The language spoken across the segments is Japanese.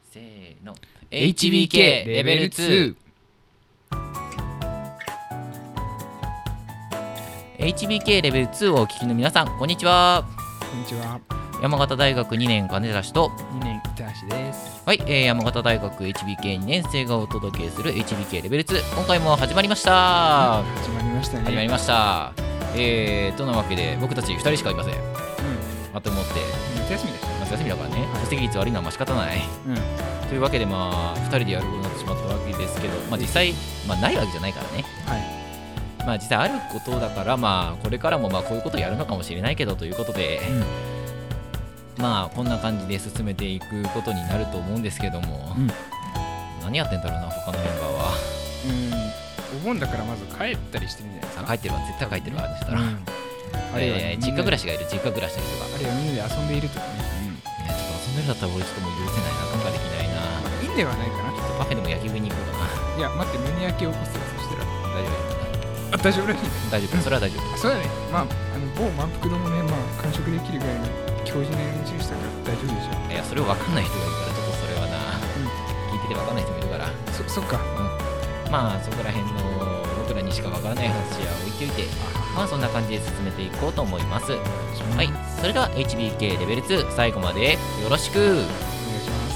せーの HBK レベル2 HBK レベル2をお聞きの皆さん、こんにちは。 こんにちは。 山形大学2年金指と 2年板橋です。 はい、山形大学 HBK2 年生がお届けする HBK レベル2、今回も始まりました。 始まりましたね。 始まりました。となわけで僕たち2人しかいません。あと思って夏休みです。 夏休みだからね、出席率悪いのはまあ仕方ない、というわけでまあ2人でやることになってしまったわけですけど、まあ実際ないわけじゃないからね。まあ実際あることだから、まあこれからもまあこういうことをやるのかもしれないけどということで、まあこんな感じで進めていくことになると思うんですけども、何やってんだろうな他のメンバーは。 お盆だからまず帰ったりしてるんじゃないですか。 帰ってるわ、絶対帰ってるわ。そしたらあるいは実家暮らしがいる、実家暮らしの人が、 あるいはみんなで遊んでいるとかね。 ちょっと遊んでるだったら俺ちょっともう許せないな、なんかできないな。 いいんではないかな。 パフェでも焼き食いに行こうかな。 いや待って、胸焼けを起こすよ。そしたら大丈夫大丈夫らしいね。 大丈夫、それは大丈夫。 そうだね。まあ某満腹丼もね、完食できるぐらいの強靭な練習したから大丈夫でしょ。 いや、それを分かんない人がいるから、ちょっとそれはな、聞いてて分かんない人もいるから、 そっか。 まあそこら辺の僕らにしか分からない話は置いといて、まあそんな感じで進めていこうと思います。はい、それでは HBK レベル2、最後までよろしくお願いします。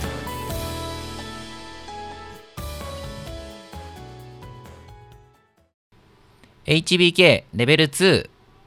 HBK レベル2。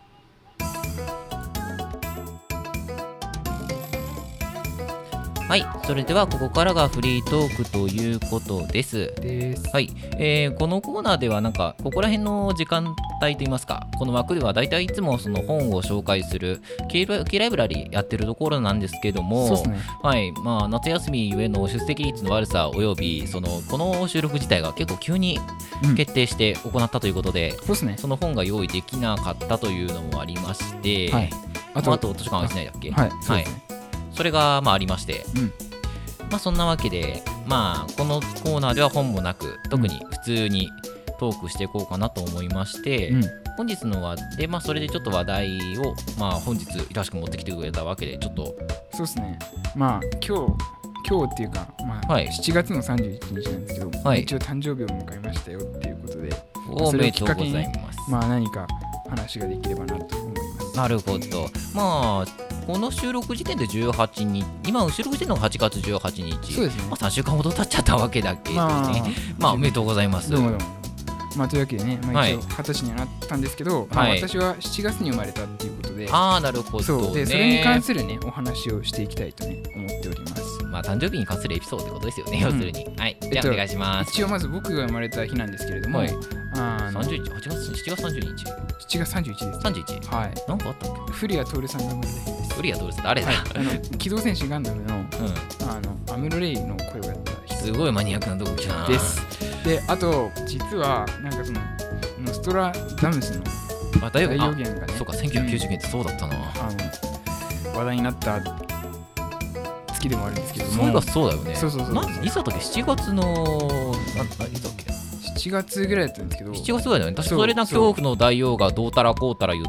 はい、それではここからがフリートークということです。はい、このコーナーではなんかここら辺の時間帯といいますか、この枠ではだいたいいつもその本を紹介するキーライブラリやってるところなんですけども、 そうですね。 はい、まあ夏休みゆえの出席率の悪さおよびこの収録自体が結構急に決定して行ったということで、 そうですね。 その本が用意できなかったというのもありまして、あと図書館はしないだっけ。 はい、そうですね。 それがまあありまして、まあそんなわけで、まあこのコーナーでは本もなく、特に普通にトークしていこうかなと思いまして、本日のはで、まあそれでちょっと話題を、まあ本日板橋君持ってきてくれたわけで、ちょっとそうですね。まあ今日っていうか、7月の31日なんですけど、一応誕生日を迎えましたよっていうことで、 おめでとうございます。 まあ何か話ができればなと思います。 なるほど。まあこの収録時点で18日、今収録時点の8月18日、 そうですね。 まあ3週間ほど経っちゃったわけだけどね。まあおめでとうございます。 どうもどうも。まあというわけでね、一応20歳にはなったんですけど、私は7月に生まれたっていうことで、 なるほどね。 でそれに関するねお話をしていきたいとね思っております。 まあ誕生日に関するエピソードってことですよね、要するに。はい、じゃあお願いします。 一応まず僕が生まれた日なんですけれども、 7月30日。 7月31日です。 31。 はい。 なんかあったっけ？ 古谷徹さんが生まれた日です。 古谷徹さん誰だ？ 機動戦士ガンダムのアムロレイの声をやった人。 すごいマニアックなとこ来たな。 です。で、あと実はなんかそのノストラダムスの大予言がね、 そうか1990年ってそうだったな。 話題になった月でもあるんですけども。 そういえばそうだよね。 そう。 いつだったっけ？7月のいつだっけ ？7月ぐらいだったんですけど、 7月ぐらいだよね。確かそれな恐怖の大王がどうたらこうたら言って、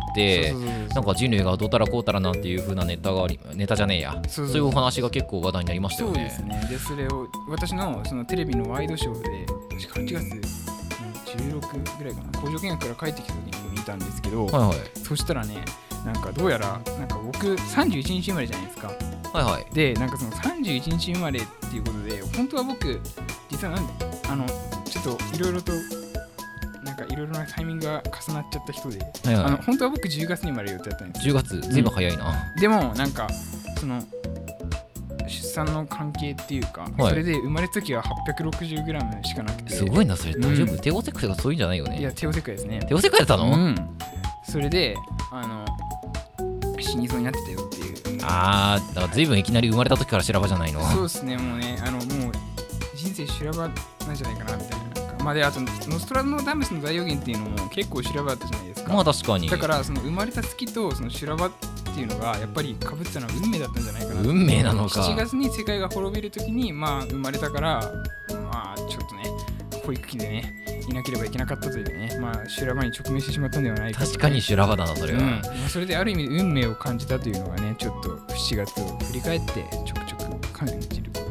なんか人類がどうたらこうたらなんていう風なネタじゃねえや。そういうお話が結構話題になりましたよね。 そうですね。で、それを私のそのテレビのワイドショーで、8月16ぐらいかな、工場見学から帰ってきた時に見たんですけど、そしたらね、なんかどうやら、なんか僕31日生まれじゃないですか。で、なんかその31日生まれっていうことで、本当は僕、実はちょっといろいろとなんかいろいろなタイミングが重なっちゃった人で、本当は僕10月に生まれる予定だったんですよ。 10月、ずいぶん早いな。 でもなんかその出産の関係っていうか、それで生まれた時は 860g しかなくて。 すごいな、それ大丈夫？帝王切開とかそういうんじゃないよね。 いや、帝王切開ですね。 帝王切開だったの？ それで死にそうになってたよっていう。 だから随分いきなり生まれた時から修羅場じゃないの？ そうですね。もうね、もう人生修羅場なんじゃないかなみたいな。で、あとノストラダムスの大予言っていうのも結構修羅場だったじゃないですか。 まあ確かに。 だからその生まれた月とその修羅場っていうのがやっぱり被ってたのは運命だったんじゃないかな。 運命なのか。 7月に世界が滅びる時に生まれたから、ちょっとね保育器でねいなければいけなかったというね、修羅場に直面してしまったんではないかと。 確かに修羅場だな、それは。 それである意味運命を感じたというのがね、ちょっと7月を振り返ってちょくちょく感じること。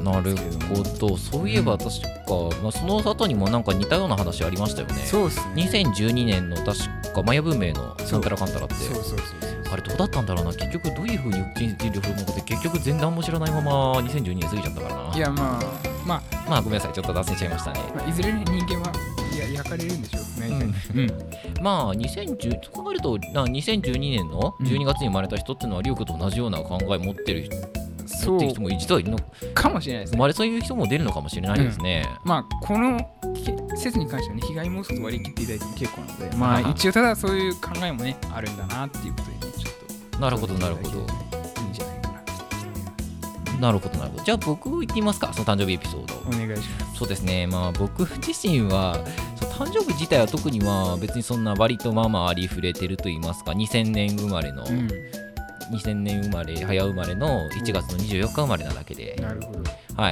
んですけど。 なるほど。そういえば確か、その後にもなんか似たような話ありましたよね。 そうですね。 2012年の確かマヤ文明のサンタラカンタラって。 そうあれどうだったんだろうな。結局どういう風に人類を振る舞うのかって結局前段も知らないまま2012年過ぎちゃったからな。 いやまあごめんなさい、ちょっと脱線しちゃいましたね。 いずれ人間は焼かれるんでしょうね。 まあ2010そうなると2012年の12月に生まれた人っていうのはリュウクと同じような考え持ってる人も実はいるのかもしれないですね。 そういう人も出るのかもしれないですね。 この説に関してはね、被害妄想と割り切っていただいても結構なので、一応ただそういう考えもねあるんだなっていうことでね、ちょっとなるほどいいんじゃないかな。 なるほど。じゃあ僕言ってみますか、その誕生日エピソード。 お願いします。 そうですね。僕自身は誕生日自体は特に別にそんな割とありふれてると言いますか、2000年生まれの、2000年生まれ早生まれの1月の24日生まれなだけで。 なるほど。 はい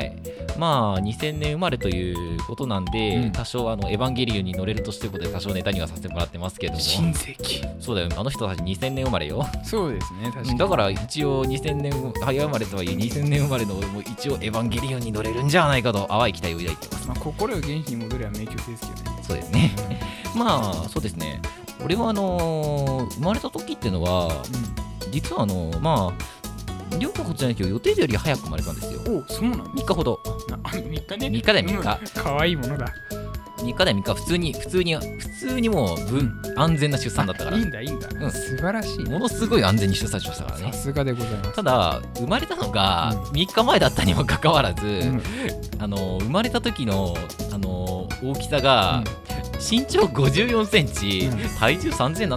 。2000年生まれということなんで、多少エヴァンゲリオンに乗れるとしてことで多少ネタにはさせてもらってますけども。 新世紀。 そうだよ、あの人たち2000年生まれよ。 そうですね、確かに。 だから一応2000年早生まれとはいえ2000年生まれのも一応エヴァンゲリオンに乗れるんじゃないかと淡い期待を抱いています。 心を元気に戻れば名曲ですけどね。 そうですね。そうですね。俺は生まれた時っていうのは、実は両方こっちじゃないけど予定日より早く生まれたんですよ。 そうなの ？3日ほど。 3日ね。 3日だよ、3日。 かわいいものだ。 3日だよ、3日。普通にもう安全な出産だったから。 いいんだ。素晴らしい。 ものすごい安全に出産しましたからね。 さすがでございます。 ただ、生まれたのが3日前だったにもかかわらず、生まれた時の大きさが、身長54センチ、体重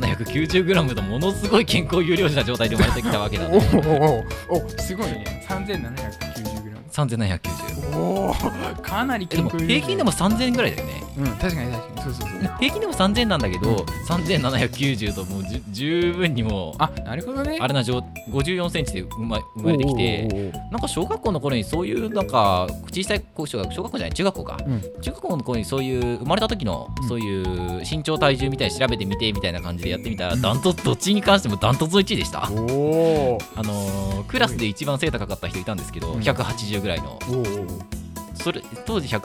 3790gとものすごい健康有料児な状態で生まれてきたわけだね。 すごいね。3790g。 3790。 おお、かなり健康有料児。 平均でも3000ぐらいだよね。 確かに。そう。 平均でも3000なんだけど、3790ともう十分にもう、 なるほどね。 あれな54センチで生まれてきて、なんか小学校の頃にそういうなんか小さい小学校じゃない、中学校か。中学校の頃にそういう生まれた時のそういう身長体重みたいに調べてみてみたいな感じでやってみたら、どっちに関してもダントツの1位でした。クラスで一番背高かった人いたんですけど、180ぐらいの。それ当時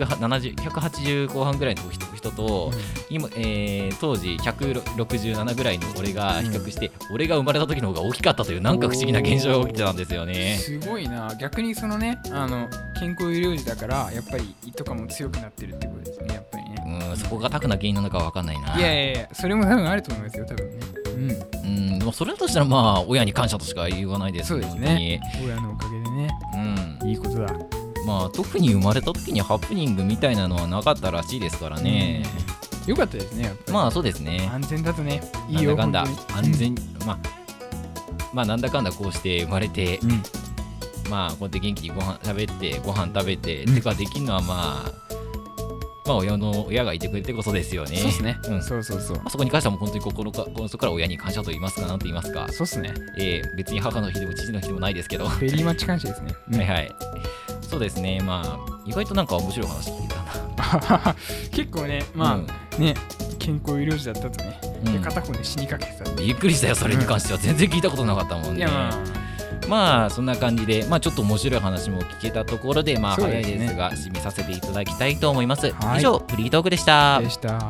180後半ぐらいの人と、今当時167ぐらいの俺が比較して、俺が生まれた時の方が大きかったというなんか不思議な現象が起きてたんですよね。 すごいな。逆にそのね、健康有料児だからやっぱり胃とかも強くなってるってことですね、やっぱりね。 そこがタクな原因なのかは分かんないな。 いやそれも多分あると思いますよ、多分ね。 でもそれだとしたら親に感謝としか言わないです。 そうですね。親のおかげでね。いいことだ。 特に生まれた時にハプニングみたいなのはなかったらしいですからね。 よかったですね、やっぱり。 そうですね。 安全だとね、いいよ。 なんだかんだ安全、なんだかんだこうして生まれて、こうやって元気にご飯食べてってかできるのは親がいてくれてこそですよね。 そうですね。そう。 そこに関してはもう本当にそこから親に感謝と言いますか、なんと言いますか。 そうっすね。 別に母の日でも父の日でもないですけど。 ベリーマッチ感謝ですね。 はい。そうですね。意外となんか面白い話聞いたな。 結構ね、健康有料児だったとね、片方で死にかけてた。 びっくりしたよ、それに関しては。全然聞いたことなかったもんね。そんな感じで、ちょっと面白い話も聞けたところで、早いですが、締めさせていただきたいと思います。以上、フリートークでした。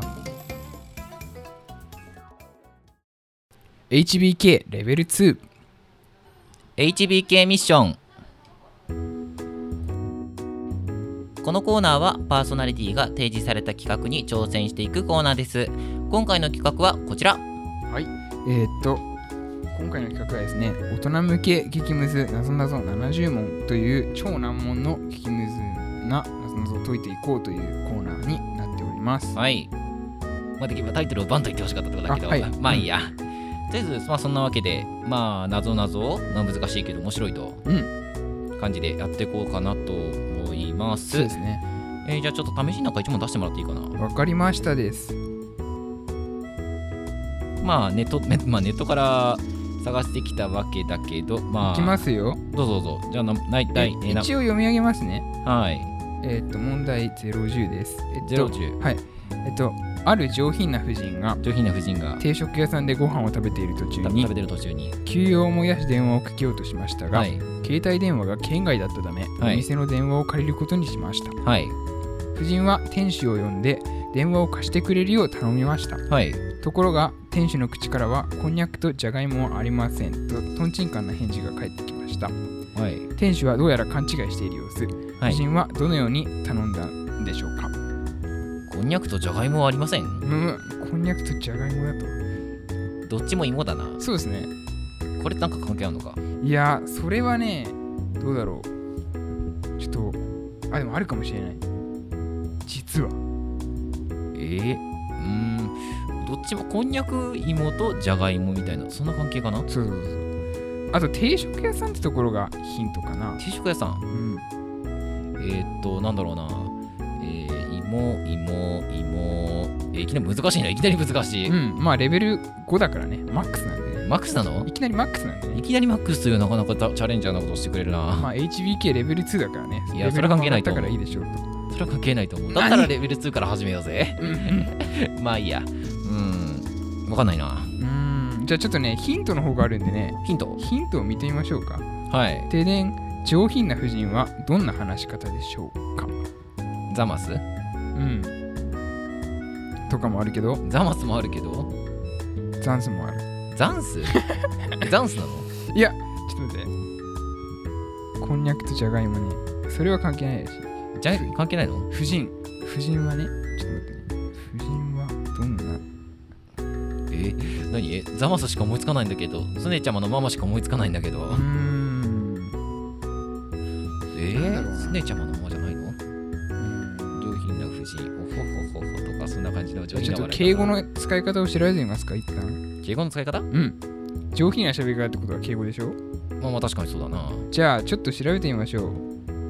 HBK レベル2 HBK ミッション。このコーナーはパーソナリティが提示された企画に挑戦していくコーナーです。今回の企画はこちら。 今回の企画はですね、大人向け激ムズなぞなぞ70問という超難問の激ムズななぞなぞを解いていこうというコーナーになっております。 はい。できればタイトルをバンと言ってほしかったところだけど、いいや。とりあえずそんなわけで、なぞなぞ難しいけど面白いと感じでやっていこうかなと思います。 そうですね。 じゃあちょっと試しになんか1問出してもらっていいかな。 わかりましたです。 ネットから探してきたわけだけど、 いきますよ。 どうぞ。じゃあ一応読み上げますね。 はい。 問題010です。 010。 はい。 ある上品な婦人が定食屋さんでご飯を食べている途中に急用を思い出し電話をかけようとしましたが、携帯電話が圏外だったため、お店の電話を借りることにしました。婦人は店主を呼んで電話を貸してくれるよう頼みました。ところが店主の口からはこんにゃくとじゃがいもはありませんととんちんかんな返事が返ってきました。店主はどうやら勘違いしている様子。婦人はどのように頼んだんでしょうか。 こんにゃくとじゃがいもはありません。 こんにゃくとじゃがいもだと。どっちも芋だな。 そうですね。 これなんか関係あるのか。 いや、それはね、どうだろう。ちょっと、でもあるかもしれない。実は。 どっちもこんにゃく芋とじゃがいもみたいな、そんな関係かな。 そう。あと定食屋さんってところがヒントかな。 定食屋さん。なんだろうな。いきなり難しいな。いきなり難しい。 まあレベル5だからね。マックスなんでね。 マックスなの？ いきなりマックスなんでね。 いきなりマックスというなかなかチャレンジャーなことをしてくれるな。 まあ HBK レベル2だからね。 いや、それは関係ないと思う。 だからいいでしょうと。 それは関係ないと思う。だったらレベル2から始めようぜ。まあいいや。わかんないな。 じゃあちょっとね、ヒントの方があるんでね。 ヒントを見てみましょうか。 停電、上品な婦人はどんな話し方でしょうか。 ザマス？ とかもあるけど。 ザマスもあるけど。 ザンスもある。 ザンス？ザンスなの？ いや、ちょっと待って。こんにゃくとじゃがいもね。それは関係ないし。 関係ないの？ 婦人はね、ちょっと待ってね。婦人はどんな？ 何？ザマスしか思いつかないんだけど。スネちゃまのママしか思いつかないんだけど。スネちゃまのママじゃないの？上品な婦人、おほほほほとか、そんな感じの上品なちょっと敬語の使い方を調べてみますか、一旦。 敬語の使い方？ 上品な喋り方ってことは敬語でしょ？ まあ確かにそうだな。 じゃあ、ちょっと調べてみましょう。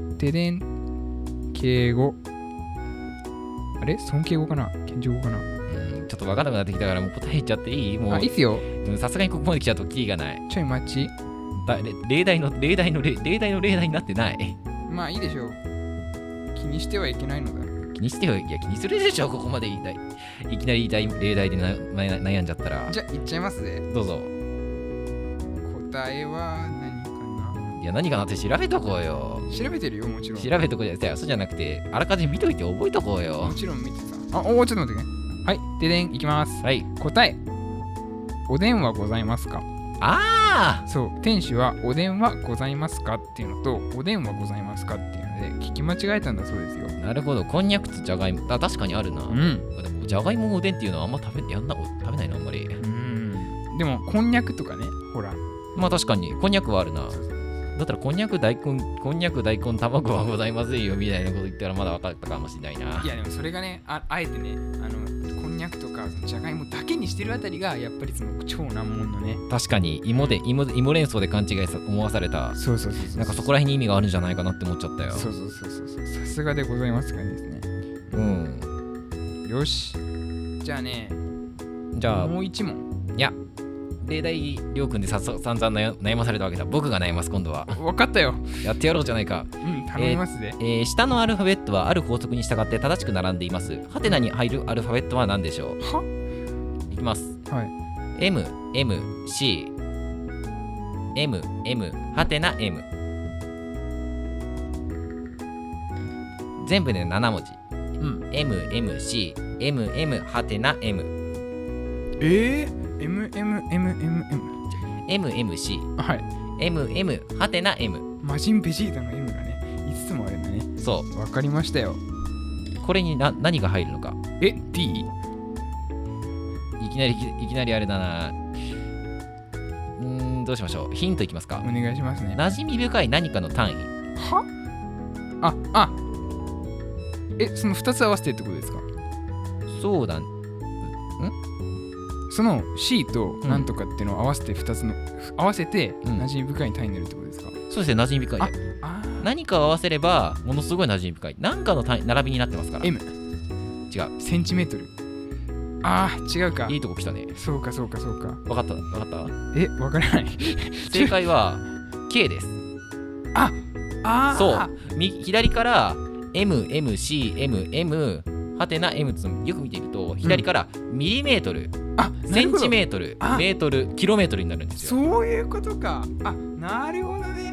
敬語。あれ？尊敬語かな？謙譲語かな？ ちょっと分からなくなってきたからもう答え言っちゃっていい？もう。 いいっすよ。 さすがにここまで来ちゃうとキリがない。 ちょい待ち。 例題の例題になってない。 まあいいでしょう。気にしてはいけないのだ。 気にするでしょ、ここまでいきなり例題で悩んじゃったら。 じゃあ言っちゃいますね。 どうぞ。 答えは何かな？ いや、何かなって調べとこうよ。 調べてるよ、もちろん。 調べとこうじゃなくて、そうじゃなくて、あらかじめ見といて覚えとこうよ。 もちろん見てた。ちょっと待ってね。はい、ででん、いきます。答え。お電話ございますか？そう、店主はお電話ございますかっていうのとお電話ございますかっていうので聞き間違えたんだそうですよ。 なるほど、こんにゃくとじゃがいも。確かにあるな。でもじゃがいもおでんっていうのはあんま食べないな、あんまり。 でもこんにゃくとかね、ほら。 まあ確かにこんにゃくはあるな。だったらこんにゃく大根卵はございませんよみたいなこと言ったらまだ分かったかもしれないな。 いやでもそれがね、あえてね、こんにゃくとかじゃがいもだけにしてるあたりがやっぱりその超難問のね。 確かに芋連想で勘違い思わされた。 そうなんかそこら辺に意味があるんじゃないかなって思っちゃったよ。 そうさすがでございますかねですね。よし、じゃあね、もう一問。 いや、例題りょうくんで散々悩まされたわけだ。僕が悩ます今度は。 分かったよ。 やってやろうじゃないか。 頼みますね。 下のアルファベットはある法則に従って正しく並んでいます。ハテナに入るアルファベットは何でしょう？いきます。M M C M M ハテナ M。全部で7文字。M M C M M ハテナ M。MMMMMMMMC ハテナ M。 マジンベジータの M がね、5つもあるんだね。 そう。 わかりましたよ。 これに何が入るのか。 D？ いきなりあれだな。どうしましょう。ヒントいきますか。 お願いしますね。 馴染み深い何かの単位。 その2つ合わせてってことですか？ そうだ。 その C となんとかっていうのを合わせて2つの合わせて馴染み深い単位になるってことですか？ そうですね、馴染み深い。何かを合わせればものすごい馴染み深い。何かの単位並びになってますから。 M。 違う。 センチメートル。違うか。 いいとこ来たね。 そうか。 わかった？ わからない。 正解は K です。そう。左から M、M、C、M、M、 ハテナ M とよく見ていると左からミリメートル、センチメートル、メートル、キロメートルになるんですよ。 そういうことか。なるほどね。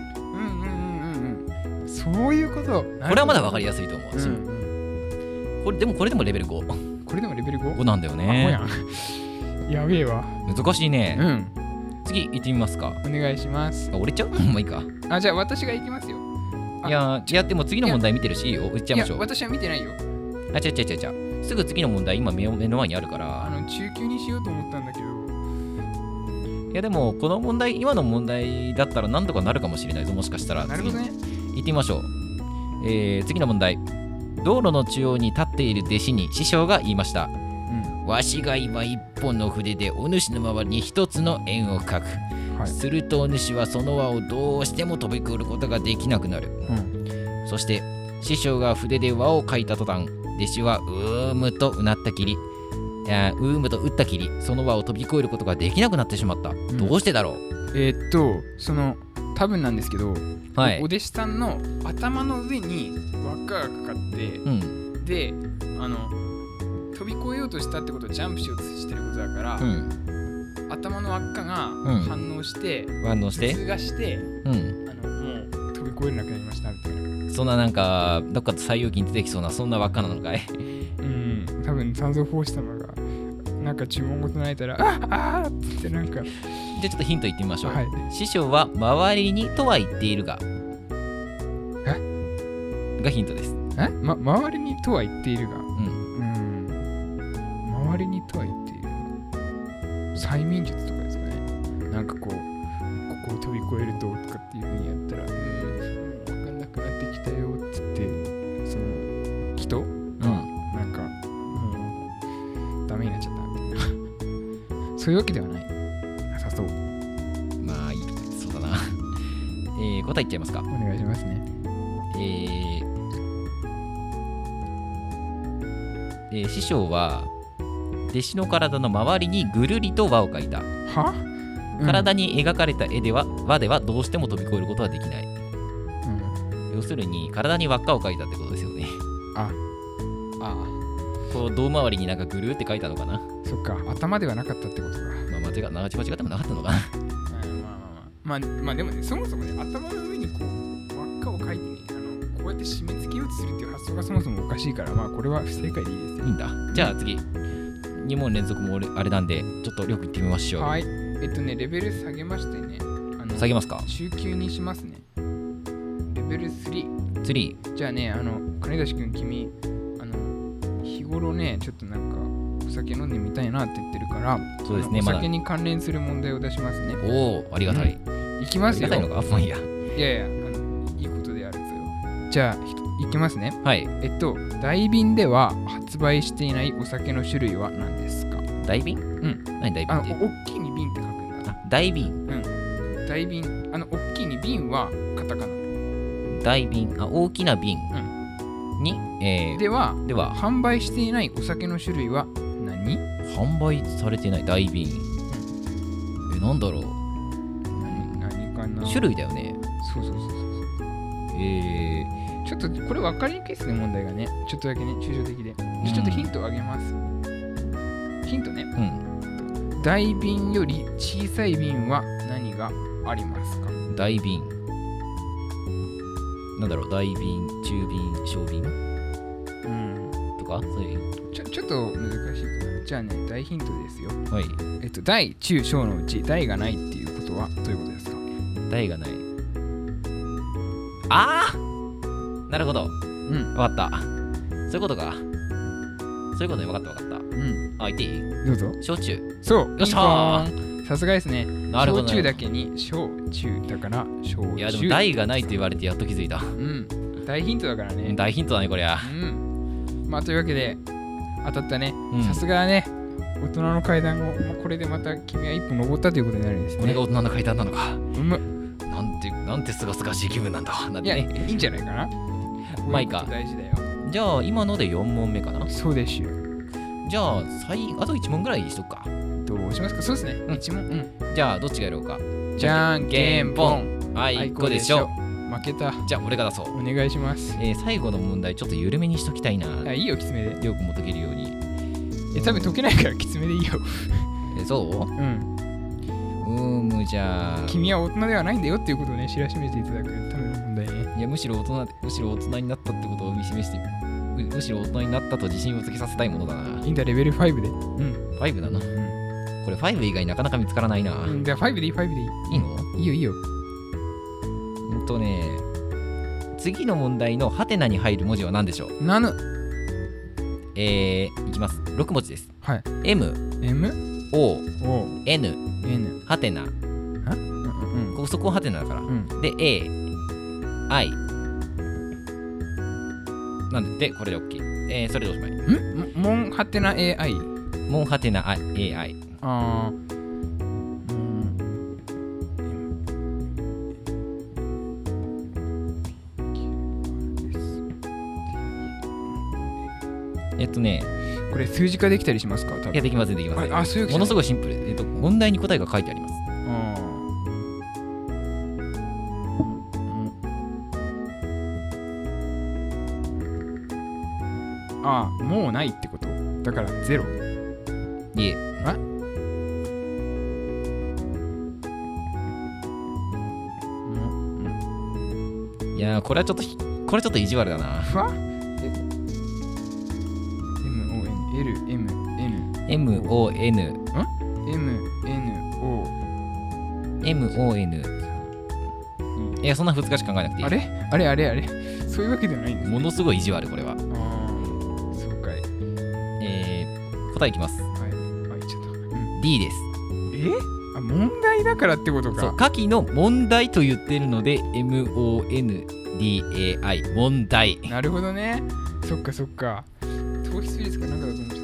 そういうこと。 これはまだ分かりやすいと思うし、これでもレベル5。 これでもレベル 5？ 5なんだよね。 やべえわ。 難しいね。次行ってみますか。 お願いします。 俺ちゃう？もういいか。 じゃあ私が行きますよ。 いやでも次の問題見てるし、言っちゃいましょう。 私は見てないよ。 違う。すぐ次の問題今目の前にあるから。 中級にしようと思ったんだけど。 いやでもこの問題、今の問題だったら何とかなるかもしれないぞ、もしかしたら。 なるほどね。 行ってみましょう。次の問題。道路の中央に立っている弟子に師匠が言いました。わしが今一本の筆でお主の周りに一つの円を描く。するとお主はその輪をどうしても飛び越えることができなくなる。そして師匠が筆で輪を描いた途端、弟子はうーむと打ったきり、その輪を飛び越えることができなくなってしまった。どうしてだろう？ 多分なんですけど、 はい、 お弟子さんの頭の上に輪っかがかかって、で飛び越えようとしたってことをジャンプしようとしてることだから、頭の輪っかが反応して通過して、もう飛び越えれなくなりましたみたいな。 そんななんかどっかと採用機に出てきそうなそんな輪っかなのかい？ 多分三蔵法師様がなんか注文事唱えたらってなんか。 じゃあちょっとヒント言ってみましょう。師匠は周りにとは言っているががヒントです。 周りにとは言っているが、周りにとは言っている催眠術とかですかね。なんかここを飛び越えるととかっていう風にやったらもう分かんなくなってきたよって言って、その人なんかもうダメになっちゃったみたいなそういうわけではない。そう。 まあいい、そうだな。答え言っちゃいますか。 お願いしますね。 師匠は弟子の体の周りにぐるりと輪を描いた。体に描かれた輪ではどうしても飛び越えることはできない。要するに体に輪っかを描いたってことですよね。こう胴回りになんかぐるって描いたのかな。 そっか、頭ではなかったってことか。 間違ってもなかったのかな。 まあでもね、そもそもね、頭の上にこう輪っかを描いてね、こうやって締め付けようとするっていう発想がそもそもおかしいから、これは不正解でいいですよ。 いいんだ。じゃあ次、2問連続もあれなんで、ちょっとよく言ってみましょう。 はい。レベル下げましてね。 下げますか？ 中級にしますね。レベル3。じゃあね、金田君、君、日頃ね、ちょっとなんか、お酒飲んでみたいなって言ってるから、 そうですね、 お酒に関連する問題を出しますね。 ありがたい。 いきますよ。 ありがたいのか？いや。 いいことであるぞよ。じゃあ、いきますね。 はい。 大瓶では発売していないお酒の種類は何ですか？ 大瓶？何大瓶って？ 大きいに瓶って書くんだ。 大瓶？ 大瓶。大きいに瓶はカタカナ。 大瓶。大きな瓶。に、 では、販売していないお酒の種類は何？ 販売されていない大瓶。なんだろう。 何かな？ 種類だよね。 そう。ちょっとこれ分かりにくいですね、問題がね。ちょっとだけね、抽象的で。ちょっとヒントをあげます。ヒントね。大瓶より小さい瓶は何がありますか？ 大瓶。なんだろう、大瓶、中瓶、小瓶とかそういう。 ちょっと難しいかな。じゃあね、大ヒントですよ。 はい。 大、中、小のうち大がないっていうことはどういうことですか？ 大がない。なるほど。わかった。そういうことか。そういうことね、わかった。言っていい？ どうぞ。 焼酎。 そう。 よっしゃー。 さすがですね。 なるほど。 焼酎だけに焼酎だから焼酎。 いやでも大がないと言われてやっと気づいた。 大ヒントだからね。 大ヒントだねこりゃ。 というわけで当たったね。さすがね。大人の階段をこれでまた君は一歩登ったということになるんですね。 これが大人の階段なのか。 なんてすがすがしい気分なんだ。 いや、いいんじゃないかな。 まあいいか。 大事だよ。 じゃあ今ので4問目かな。 そうですよ。 じゃああと1問ぐらいにしとくか。 どうしますか？そうですね。1問。 じゃあどっちがやろうか。 じゃんけんぽん。 はい、こうでしょ。 負けた。 じゃあ俺が出そう。 お願いします。 最後の問題ちょっと緩めにしときたいな。 いいよ、きつめで。 りょうくんも解けるように。 多分解けないからきつめでいいよ。 そう？じゃあ君は大人ではないんだよっていうことをね、知らしめていただくための問題ね。 いや、むしろ大人になったってことを見示して、むしろ大人になったと自信をつけさせたいものだな。 いいんだ、レベル5で。 5なの？これ5以外なかなか見つからないな。 じゃあ5でいい、5でいい。 いいの？ いいよ、いいよ。 次の問題のハテナに入る文字は何でしょう？いきます。6文字です。 はい。 M O N ハテナ。そこはハテナだから。で A I なんでこれで OK。それでおしまい。 モンハテナ AI。 モンハテナ AI。 これ数字化できたりしますか？ いや、できません、できません。ものすごいシンプル。問題に答えが書いてあります。 もうないってことだからゼロ。 いえ。いやー、これはちょっと意地悪だな。いや、そんな難しく考えなくていい。 あれそういうわけではないんです。 ものすごい意地悪、これは。 そうかい。 答えいきます。D です。 問題だからってことか。 そう、下記の問題と言ってるので MONDAI 問題。 なるほどね。そっか。逃避数率かなんかだと思っちゃった。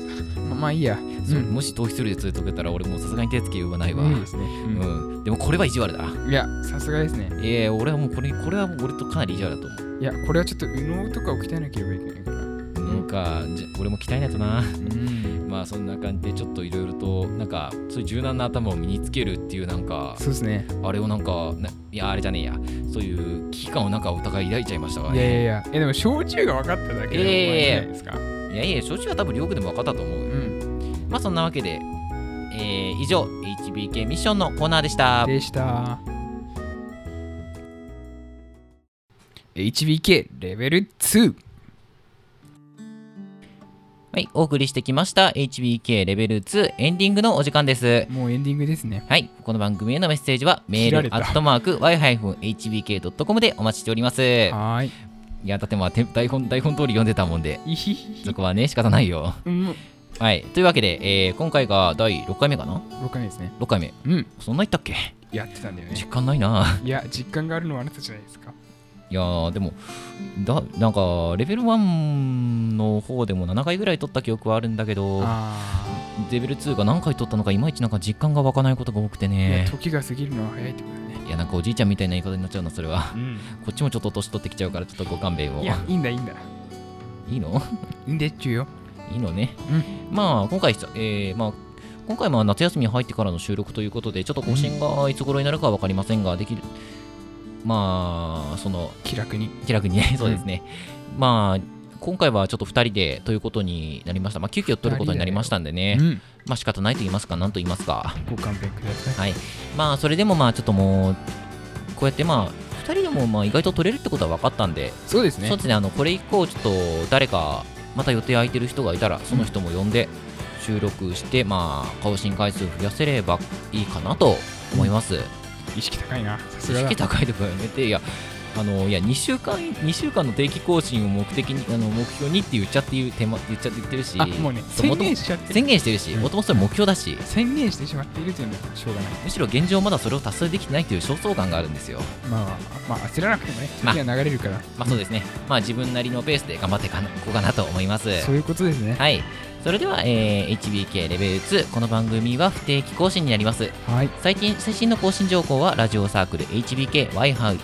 まあいいや。 もし逃避数率で解けたら俺もさすがに手つけようがないわ。 いいですね。 でもこれは意地悪だ。 いや、さすがですね。 俺はもうこれは俺とかなり意地悪だと思う。 いや、これはちょっと右脳とかを鍛えなければいけないから。 じゃ俺も鍛えないとな。まあそんな感じでちょっといろいろとなんかそういう柔軟な頭を身につけるっていうなんか、 そうですね。 あれをなんかいやあれじゃねえや、そういう危機感をなんかお互い抱いちゃいましたからね。 いやでも焼酎が分かっただけでもいいじゃないですか。 いや焼酎は多分両国でも分かったと思う。まあそんなわけで、以上 HBK ミッションのコーナーでした。HBK レベル2。はい、お送りしてきました HBK レベル2エンディングのお時間です。 もうエンディングですね。 はい、この番組へのメッセージはメール@y-hbk.com でお待ちしております。 はい。 いや、だってまあ台本通り読んでたもんでそこはね仕方ないよ。はい、というわけで、今回が第6回目かな。 6回目ですね。 6回目。そんな言ったっけ？ やってたんだよね。 実感ないな。 いや、実感があるのはあなたじゃないですか。 いやでもなんかレベル1の方でも7回ぐらい取った記憶はあるんだけど、レベル2が何回取ったのかいまいちなんか実感が湧かないことが多くてね。 時が過ぎるのは早いってことね。 いや、なんかおじいちゃんみたいな言い方になっちゃうな、それは。こっちもちょっと年取ってきちゃうから、ちょっとご勘弁を。 いや、いいんだ。いいの？ いいんでっちゅうよ。 いいのね。まあ今回夏休みに入ってからの収録ということで、ちょっと更新がいつ頃になるかは分かりませんが、できる。まあその気楽にね。そうですね。まあ今回はちょっと2人でということになりました。まあ急遽取ることになりましたんでね。まあ仕方ないと言いますか、なんと言いますか。 ご勘弁ください。 はい。まあそれでもまあちょっともうこうやってまあ2人でもまあ意外と取れるってことは分かったんで。 そうですね。 これ以降ちょっと誰かまた予定空いてる人がいたらその人も呼んで収録して、まあ更新回数増やせればいいかなと思います。 意識高いな。 意識高いとかやめて。いや2週間の定期更新を目標にって言っちゃってるし、 もうね、宣言してるし、もともとそれ目標だし、 宣言してしまっているというのはしょうがない。 むしろ現状まだそれを達成できてないという焦燥感があるんですよ。 まあ焦らなくてもね、時は流れるから。 まあそうですね。まあ自分なりのペースで頑張っていこうかなと思います。 そういうことですね。 はい。それでは、HBK レベル2、この番組は不定期更新になります。 はい。 最新の更新情報はラジオサークル HBK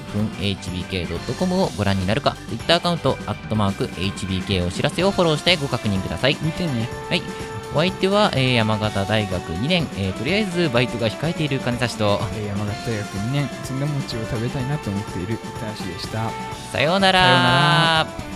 y-hbk.com をご覧になるか、Twitter アカウント@HBK お知らせをフォローしてご確認ください。 見てね。 はい。 お相手は、山形大学2年、とりあえずバイトが控えている金指と、 山形大学2年ずんだ餅を食べたいなと思っている板橋でした。 さようなら。